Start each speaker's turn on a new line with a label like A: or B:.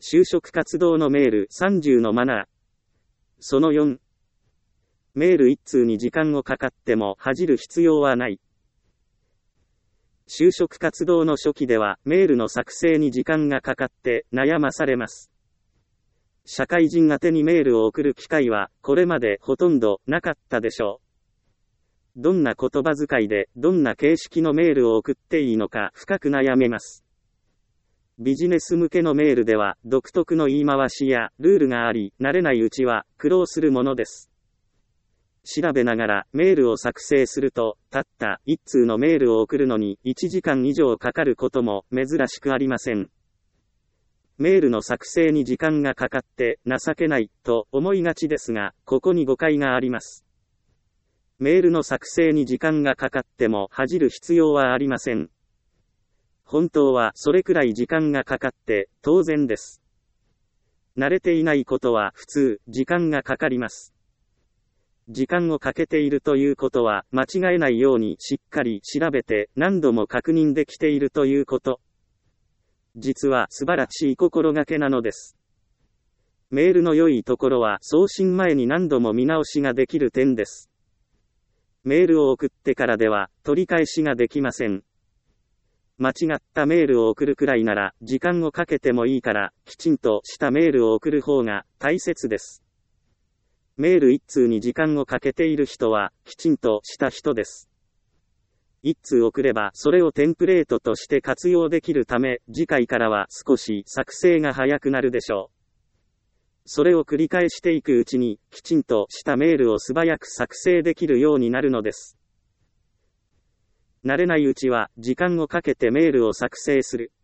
A: 就職活動のメール30のマナー。その4。メール1通に時間をかかっても恥じる必要はない。就職活動の初期ではメールの作成に時間がかかって悩まされます。社会人宛てにメールを送る機会はこれまでほとんどなかったでしょう。どんな言葉遣いでどんな形式のメールを送っていいのか深く悩めます。ビジネス向けのメールでは独特の言い回しやルールがあり、慣れないうちは苦労するものです。調べながらメールを作成すると、たった1通のメールを送るのに1時間以上かかることも珍しくありません。メールの作成に時間がかかって情けないと思いがちですが、ここに誤解があります。メールの作成に時間がかかっても恥じる必要はありません。本当はそれくらい時間がかかって当然です。慣れていないことは普通、時間がかかります。時間をかけているということは間違えないようにしっかり調べて何度も確認できているということ。実は素晴らしい心がけなのです。メールの良いところは送信前に何度も見直しができる点です。メールを送ってからでは取り返しができません。間違ったメールを送るくらいなら時間をかけてもいいからきちんとしたメールを送る方が大切です。メール1通に時間をかけている人はきちんとした人です。1通送ればそれをテンプレートとして活用できるため、次回からは少し作成が早くなるでしょう。それを繰り返していくうちにきちんとしたメールを素早く作成できるようになるのです。慣れないうちは時間をかけてメールを作成する。